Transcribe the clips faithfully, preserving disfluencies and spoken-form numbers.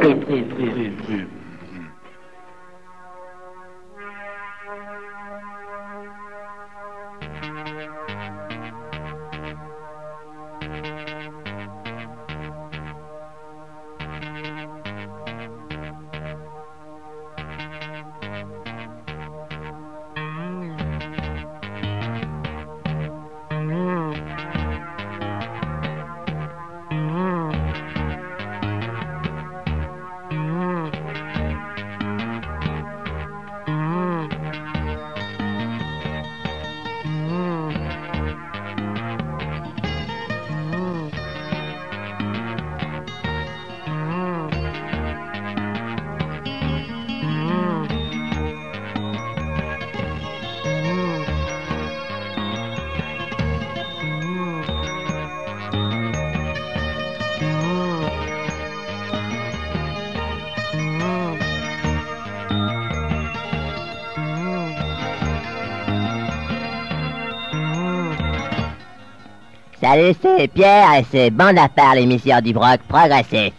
Salut, c'est Pierre et c'est Bande à part, l'émission du rock progressif.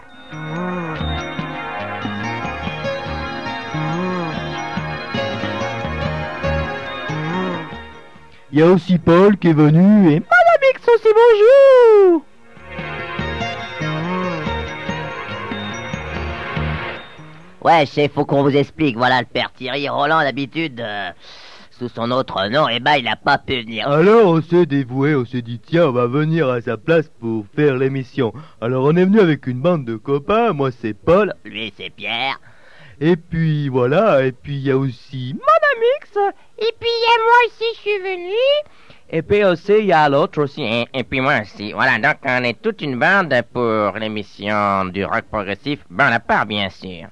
Il y a aussi Paul qui est venu et Madame X aussi, bonjour. Ouais, chef, faut qu'on vous explique. Voilà, le père Thierry Roland, d'habitude, euh, sous son autre nom, et ben il a pas pu venir. Alors on s'est dévoué, on s'est dit tiens, on va venir à sa place pour faire l'émission. Alors on est venu avec une bande de copains, moi c'est Paul. Lui c'est Pierre. Et puis voilà, et puis il y a aussi Madame X. Et puis il y a moi aussi, je suis venu. Et puis aussi, il y a l'autre aussi, et, et puis moi aussi. Voilà, donc on est toute une bande pour l'émission du rock progressif, Bande à part bien sûr.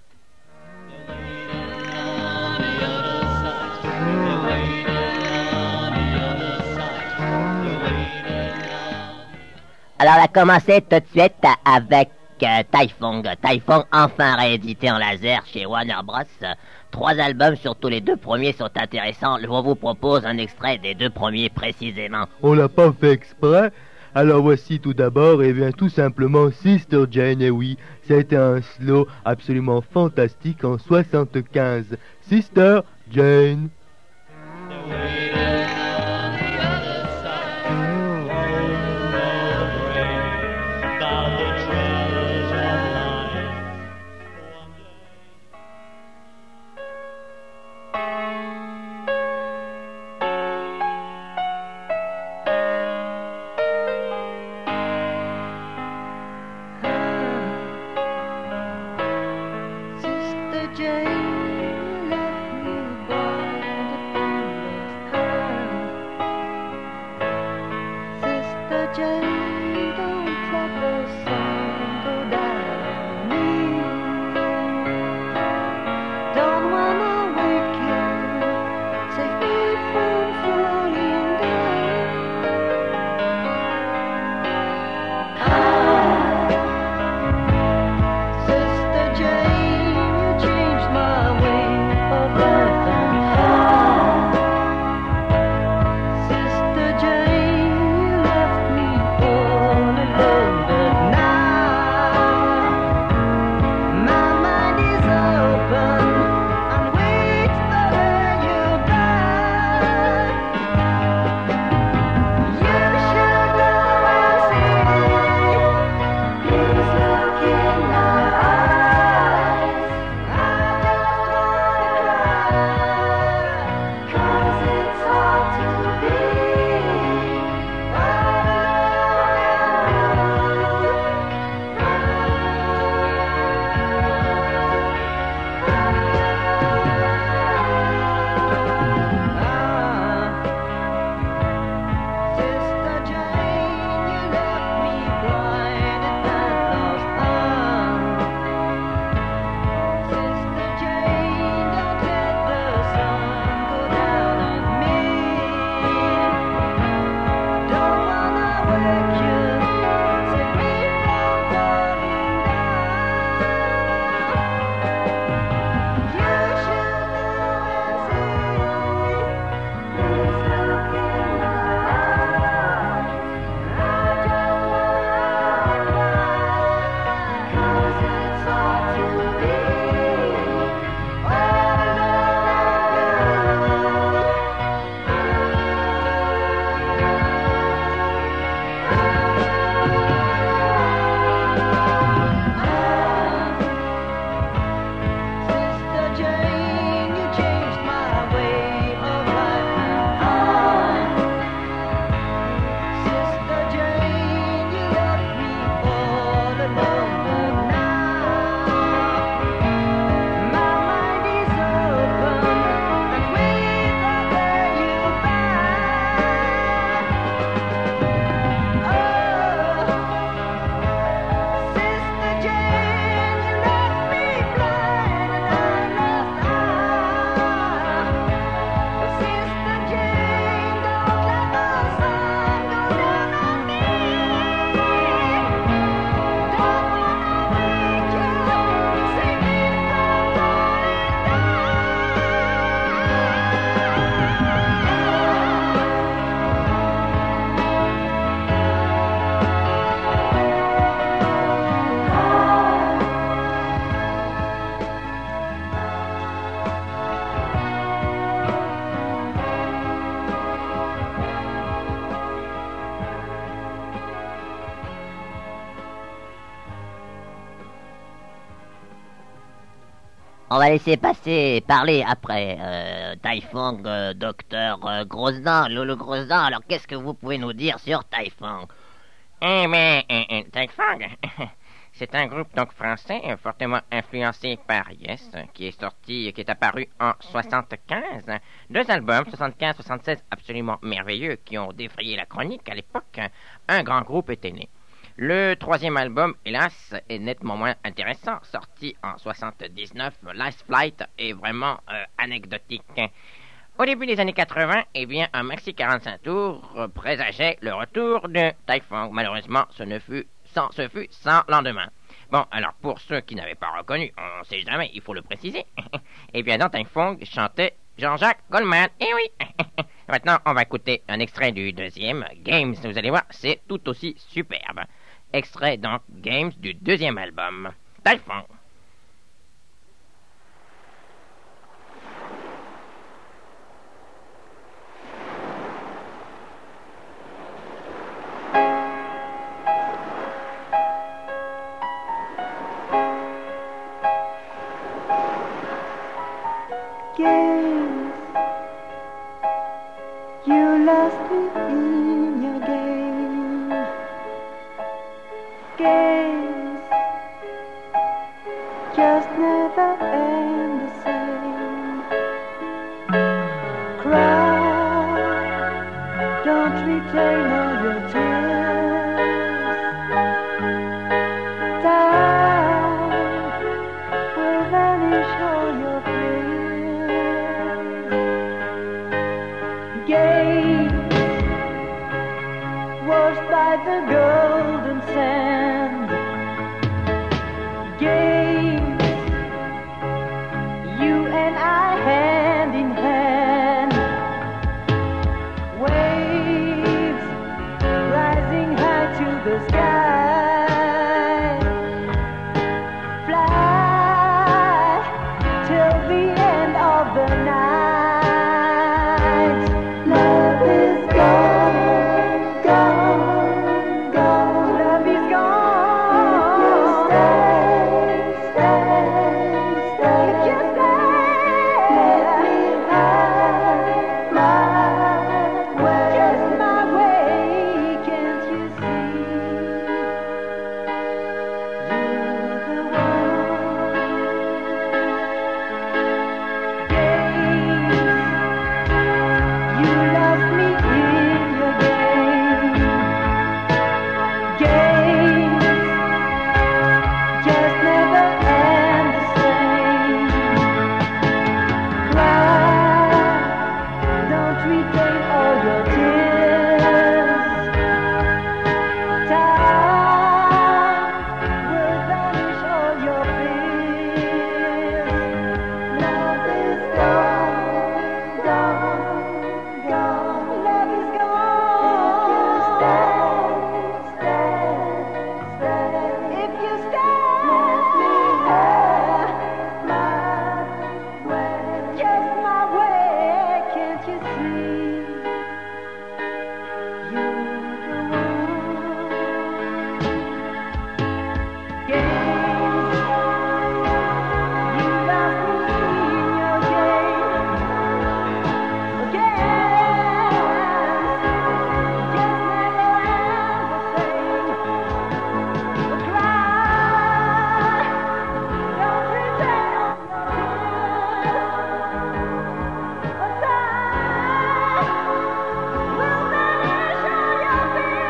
Alors on a commencé tout de suite avec euh, Typhoon. Typhoon enfin réédité en laser chez Warner Bros. Trois albums sur tous les deux premiers sont intéressants. Je vous propose un extrait des deux premiers précisément. On l'a pas fait exprès. Alors voici tout d'abord, et bien tout simplement Sister Jane, et oui, ça a été un slow absolument fantastique en soixante-quinze. Sister Jane. Jane, let me borrow On va laisser passer, parler après. Euh, Taifong, euh, docteur euh, Grosdent, Lolo Grosdent, alors qu'est-ce que vous pouvez nous dire sur Taifong? Eh bien, euh, euh, Taifong, c'est un groupe donc français euh, fortement influencé par Yes, euh, qui est sorti, qui est apparu en soixante-quinze. Deux albums, soixante-quinze soixante-seize, absolument merveilleux, qui ont défrayé la chronique à l'époque. Un grand groupe était né. Le troisième album, hélas, est nettement moins intéressant, sorti en soixante-dix-neuf. Last Flight est vraiment euh, anecdotique. Au début des années quatre-vingts, eh bien, un maxi quarante-cinq tours euh, présageait le retour de Taifong. Malheureusement, ce ne fut sans, ce fut sans lendemain. Bon, alors, pour ceux qui n'avaient pas reconnu, on ne sait jamais, il faut le préciser, eh bien, dans Taifong chantait Jean-Jacques Goldman. Eh oui. Maintenant, on va écouter un extrait du deuxième, Games. Vous allez voir, c'est tout aussi superbe. Extrait donc Games du deuxième album, Taifong. Games, you lost me in your game. Games just never end the same. Cry, don't retain all your tears. Time will vanish all your fears. Games washed by the golden sand. Games, you and I hand in hand. Waves rising high to the sky. Fly till the end of the night. Love is gone, gone, gone. Love is gone. Stay, stay, stay. If you stay, let me have my way. Just my way, can't you see? You're the one. Games, you lost me in your game. Games just never end the same. Cry, don't retain all your tears. Time will vanish all your fears. Love is gone, gone, gone. Love is gone. Stay, stay, stay. If you stay, let me have my way. Just my way, can't you see? You're the one. Games, you lost me in your game. Games, just never end the same. Cry, don't retain all your tears. Time will vanish all your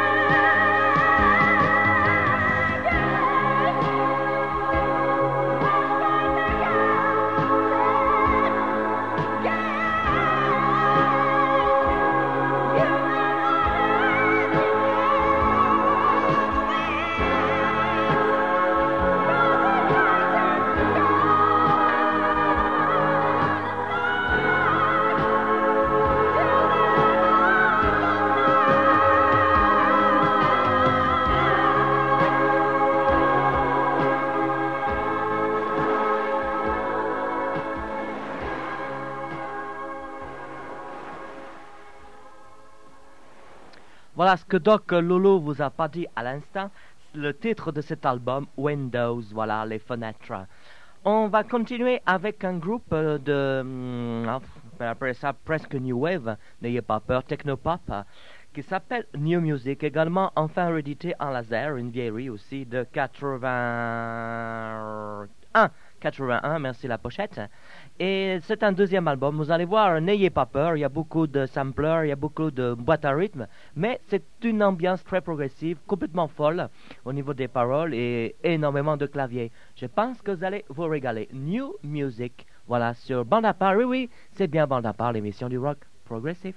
Voilà ce que Doc Lolo vous a pas dit à l'instant. Le titre de cet album, Windows, voilà, les fenêtres. On va continuer avec un groupe euh, de, hum, ah, on peut appeler ça presque New Wave, n'ayez pas peur, Technopop, euh, qui s'appelle New Music, également enfin réédité en laser, une vieillerie aussi de quatre-vingt-un, quatre-vingt-un, merci la pochette. Et c'est un deuxième album, vous allez voir, n'ayez pas peur, il y a beaucoup de samplers, il y a beaucoup de boîtes à rythme, mais c'est une ambiance très progressive, complètement folle au niveau des paroles et énormément de claviers. Je pense que vous allez vous régaler. New Music, voilà, sur Bande à part, oui, oui, c'est bien Bande à part, l'émission du rock progressif.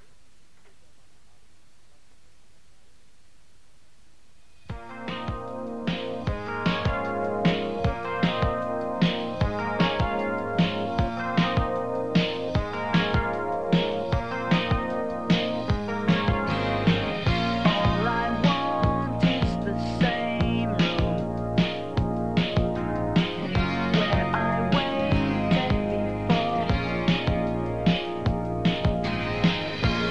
Where I waited before.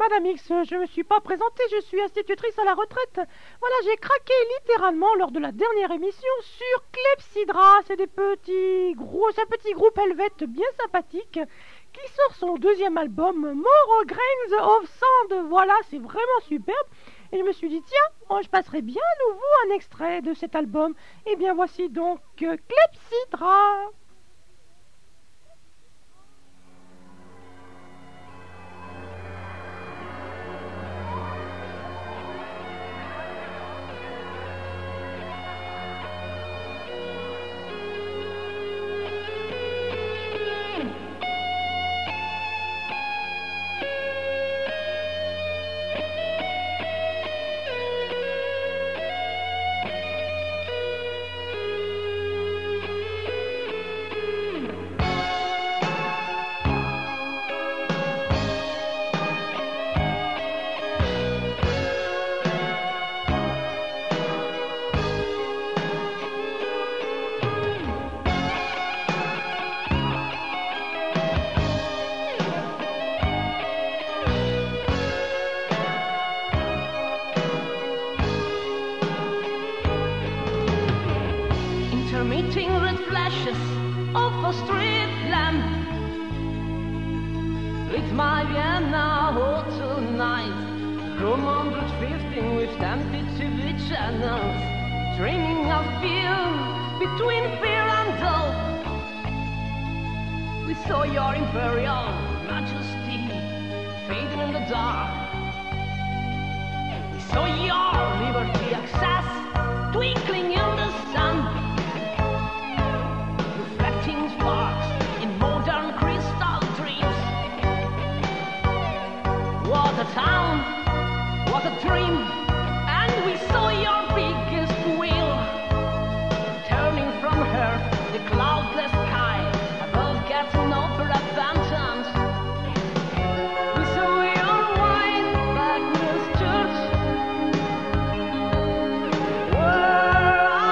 Madame X, je me suis pas présentée, je suis institutrice à la retraite. Voilà, j'ai craqué littéralement lors de la dernière émission sur Clepsydra. C'est des petits gros, c'est un petit groupe helvète bien sympathique qui sort son deuxième album, More Grains of Sand. Voilà, c'est vraiment superbe. Et je me suis dit, tiens, oh, je passerai bien à nouveau un extrait de cet album. Et bien voici donc euh, Clepsydra. Meeting red flashes of a street lamp lit my Vienna hall tonight. Room one hundred fifteen with empty T V channels, dreaming of film between fear and hope. We saw your imperial majesty fading in the dark. We saw your liberty access twinkling in the sun. Sparks in modern crystal dreams. What a town, what a dream. And we saw your biggest wheel turning from her, the cloudless sky above getting over abandoned. We saw your white Magnus Church, where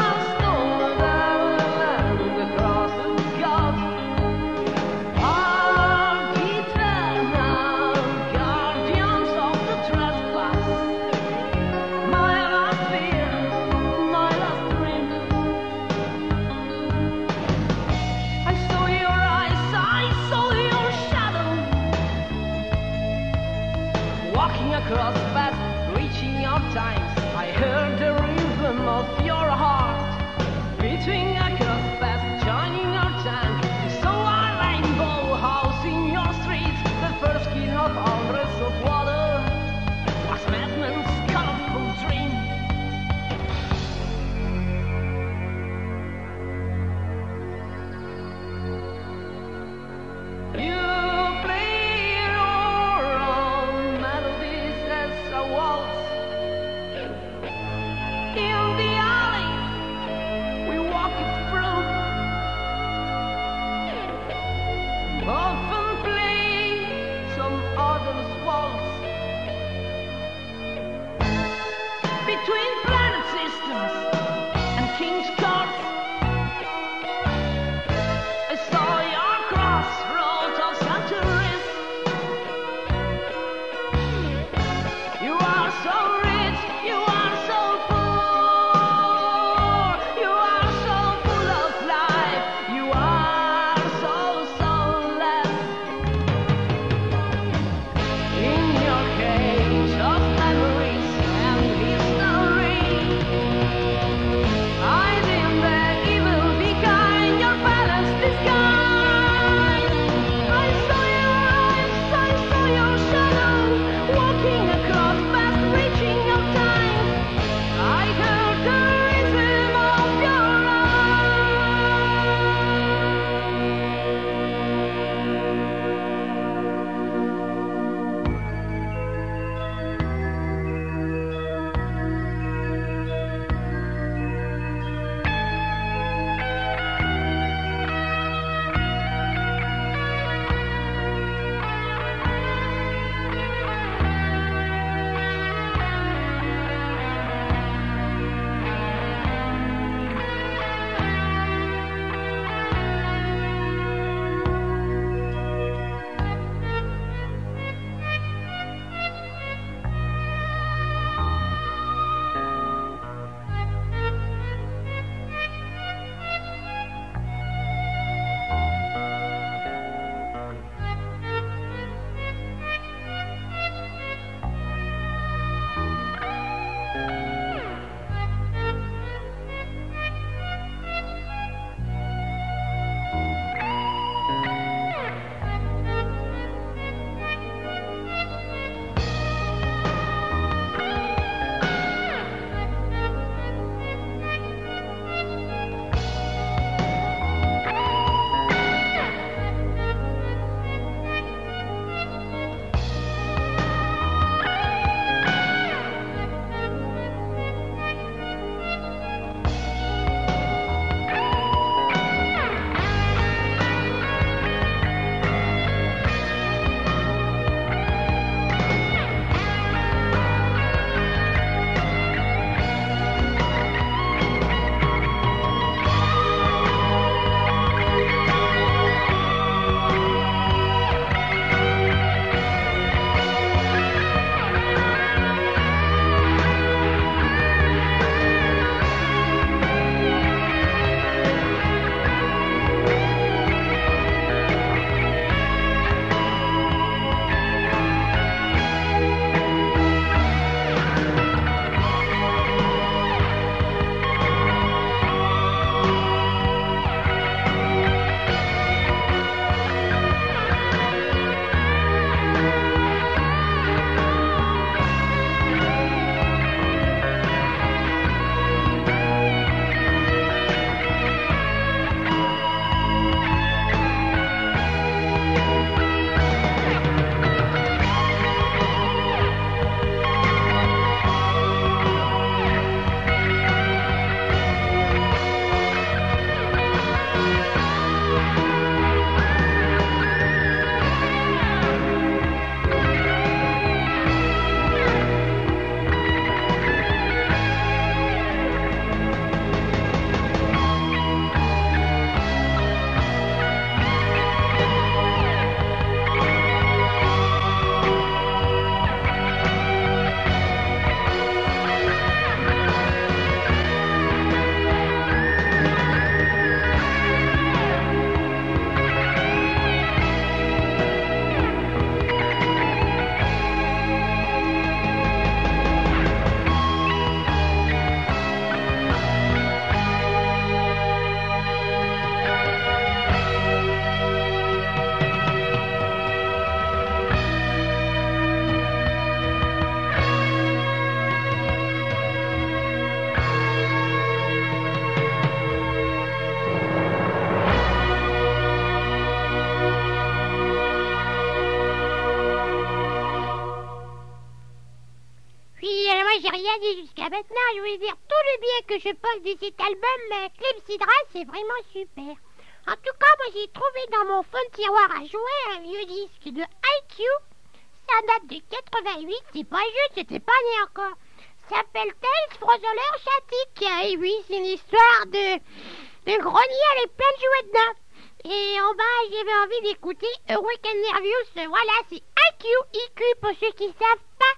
rien dit jusqu'à maintenant. Je voulais dire tout le bien que je pense de cet album euh, Clepsydra, c'est vraiment super. En tout cas, moi j'ai trouvé dans mon fond de tiroir à jouer un vieux disque de I Q. Ça date de quatre-vingt-huit, c'est pas juste, c'était pas né encore. Ça s'appelle Tales from the Chatique. Et oui, c'est une histoire de, de grenier avec plein de jouets dedans. Et en bas, j'avais envie d'écouter A Weekend Nervous. Voilà, c'est I Q, I Q pour ceux qui savent pas.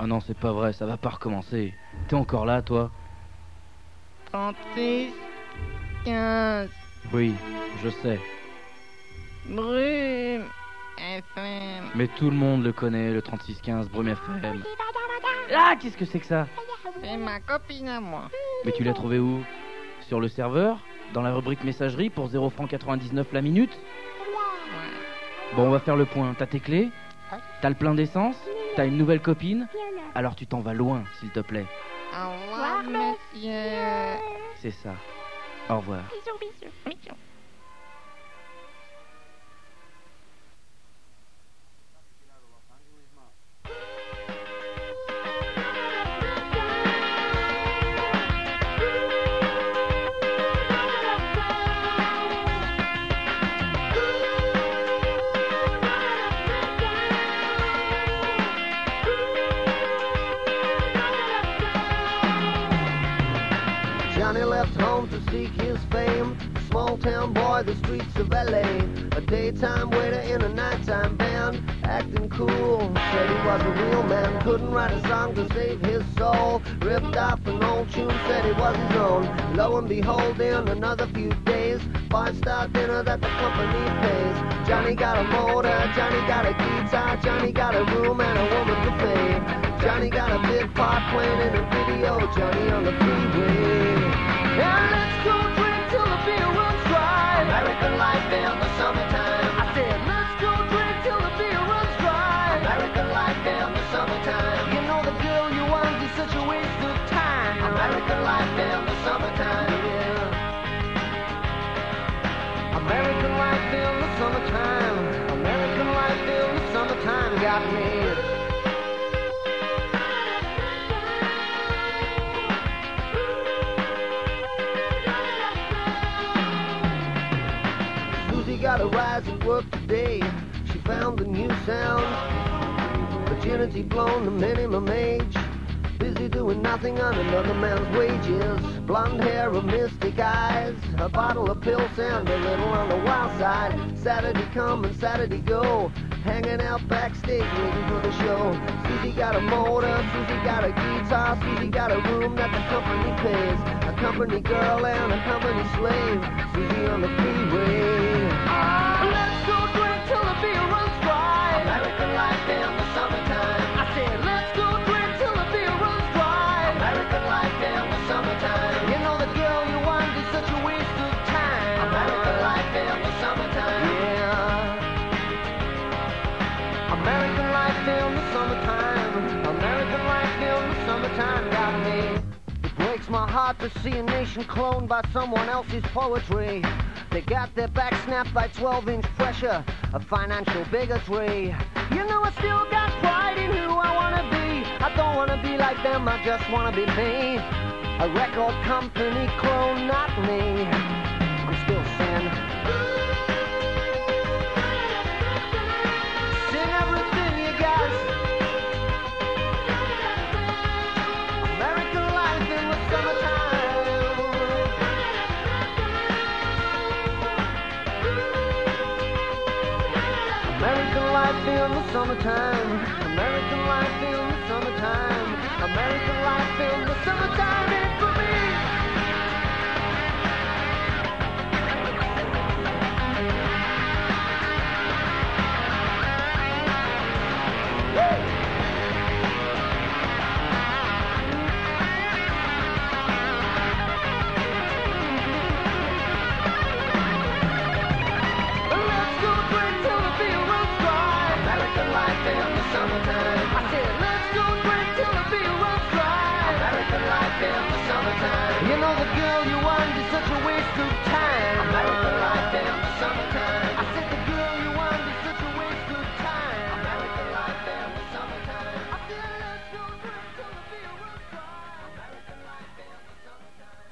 Oh non, c'est pas vrai, ça va pas recommencer. T'es encore là, toi? trente-six, quinze. Oui, je sais. Brume F M. Mais tout le monde le connaît, le trente-six quinze Brume F M. Ah, qu'est-ce que c'est que ça? C'est ma copine à moi. Mais tu l'as trouvé où? Sur le serveur? Dans la rubrique messagerie pour zéro francs quatre-vingt-dix-neuf la minute? Bon, on va faire le point. T'as tes clés? T'as le plein d'essence? T'as une nouvelle copine? Alors tu t'en vas loin, s'il te plaît. Au revoir, monsieur. C'est ça. Au revoir. Bisous, bisous, bisous. Johnny left home to seek his fame. Small town boy, the streets of L A. A daytime waiter in a nighttime band, acting cool. Said he was a real man, couldn't write a song to save his soul. Ripped off an old tune, said it was his own. Lo and behold, in another few days, five-star dinner that the company pays. Johnny got a motor, Johnny got a guitar, Johnny got a room and a woman to pay. Johnny got a big part playing in a video, Johnny on the freeway. And let's go drink till the beer runs dry. American life in the summertime. I said, let's go drink till the beer runs dry. American life in the summertime. You know the girl you want is such a waste of time. American life in the summertime, yeah. American life in the summertime. American life in the summertime got me. Got a rise at work today. She found a new sound. Virginity blown to minimum age. Busy doing nothing on another man's wages. Blonde hair, a mystic eyes. A bottle of pills and a little on the wild side. Saturday come and Saturday go. Hanging out backstage waiting for the show. Susie got a motor, Susie got a guitar, Susie got a room that the company pays. A company girl and a company slave. Susie on the freeway. Let's go drink till the beer runs dry. American life in the summertime. I said, let's go drink till the beer runs dry. American life in the summertime. You know the girl you want is such a waste of time. American life in the summertime. Yeah. American life in the summertime. American life in the summertime got me. It breaks my heart to see a nation cloned by someone else's poetry. They got their back snapped by twelve inch pressure of financial bigotry. You know I still got pride in who I wanna be. I don't wanna be like them, I just wanna be me. A record company clone, not me. I'm still singing. Sing everything you got. American life in the summertime. American life in the summertime. American life in the summertime. American life in the summertime ain't for me. Summertime. I said, let's go drink till the beer runs dry. American life in the summertime. You know the girl you want is such a waste of time. American life in the summertime. I said the girl you want is such a waste of time. American life in the summertime. I said, let's go drink till the beer runs dry. American life in the summertime.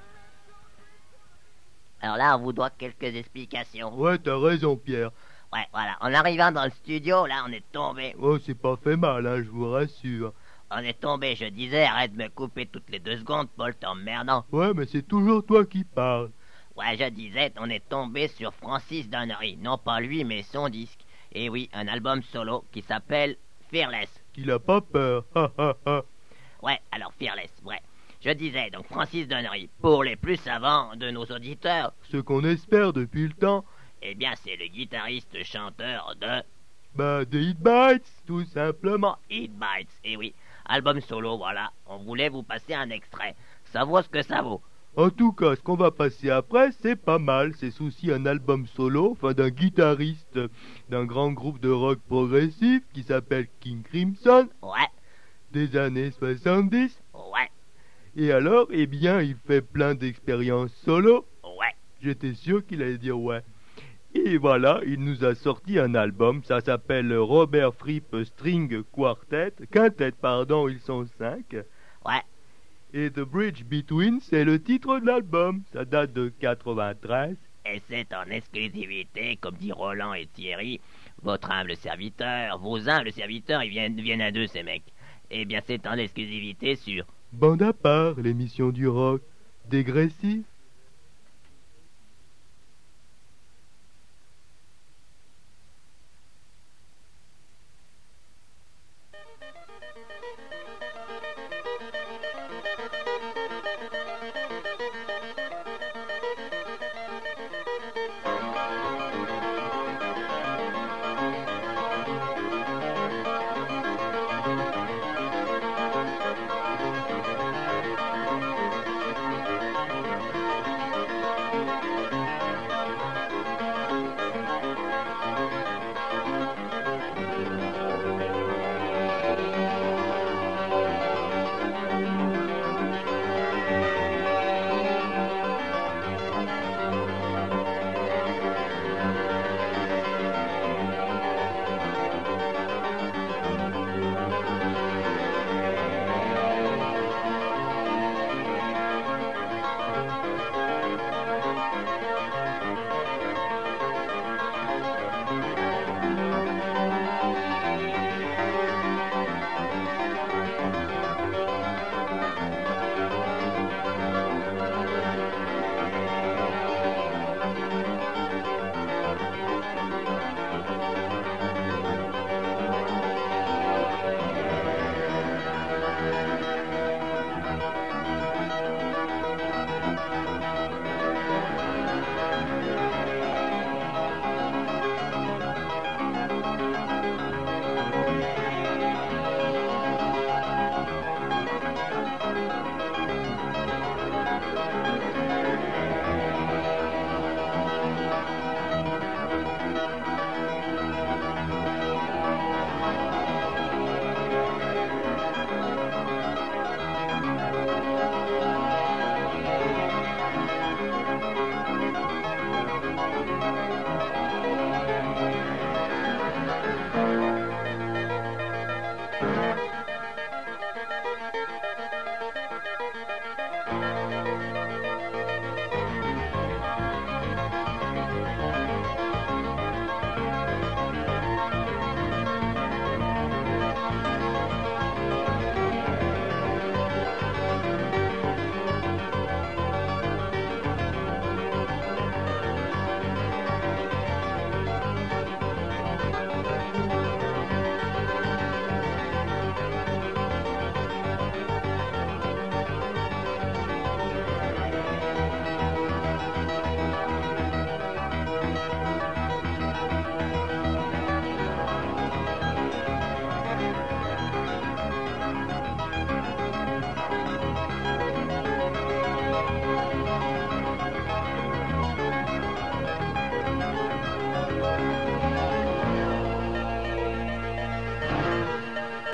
Alors là, on vous doit quelques explications. Ouais, t'as raison, Pierre. Ouais, voilà. En arrivant dans le studio, là, on est tombé. Oh, c'est pas fait mal, hein, je vous rassure. On est tombé, je disais, arrête de me couper toutes les deux secondes, Paul, t'emmerdant. Ouais, mais c'est toujours toi qui parles. Ouais, je disais, on est tombé sur Francis Donnery. Non pas lui, mais son disque. Et oui, un album solo qui s'appelle Fearless. qu'il a pas peur. Ha ha ha. Ouais, alors Fearless, ouais. Je disais donc Francis Donnery, pour les plus savants de nos auditeurs, Ce qu'on espère depuis le temps, eh bien c'est le guitariste chanteur de bah des Hit Bites, tout simplement. Hit Bites, et oui, album solo, voilà. On voulait vous passer un extrait. Ça vaut ce que ça vaut. En tout cas, ce qu'on va passer après, c'est pas mal. C'est aussi un album solo, enfin d'un guitariste d'un grand groupe de rock progressif qui s'appelle King Crimson, Ouais, des années soixante-dix. ouais, Et alors, eh bien, il fait plein d'expériences solo. ouais. J'étais sûr qu'il allait dire ouais. Et voilà, il nous a sorti un album, ça s'appelle Robert Fripp String Quartet, Quintet, pardon, ils sont cinq. Ouais. Et The Bridge Between, c'est le titre de l'album, ça date de quatre-vingt-treize. Et c'est en exclusivité, comme dit Roland et Thierry, votre humble serviteur, vos humbles serviteurs, ils viennent, viennent à deux ces mecs. Eh bien c'est en exclusivité sur Bande à part, l'émission du rock, dégressif.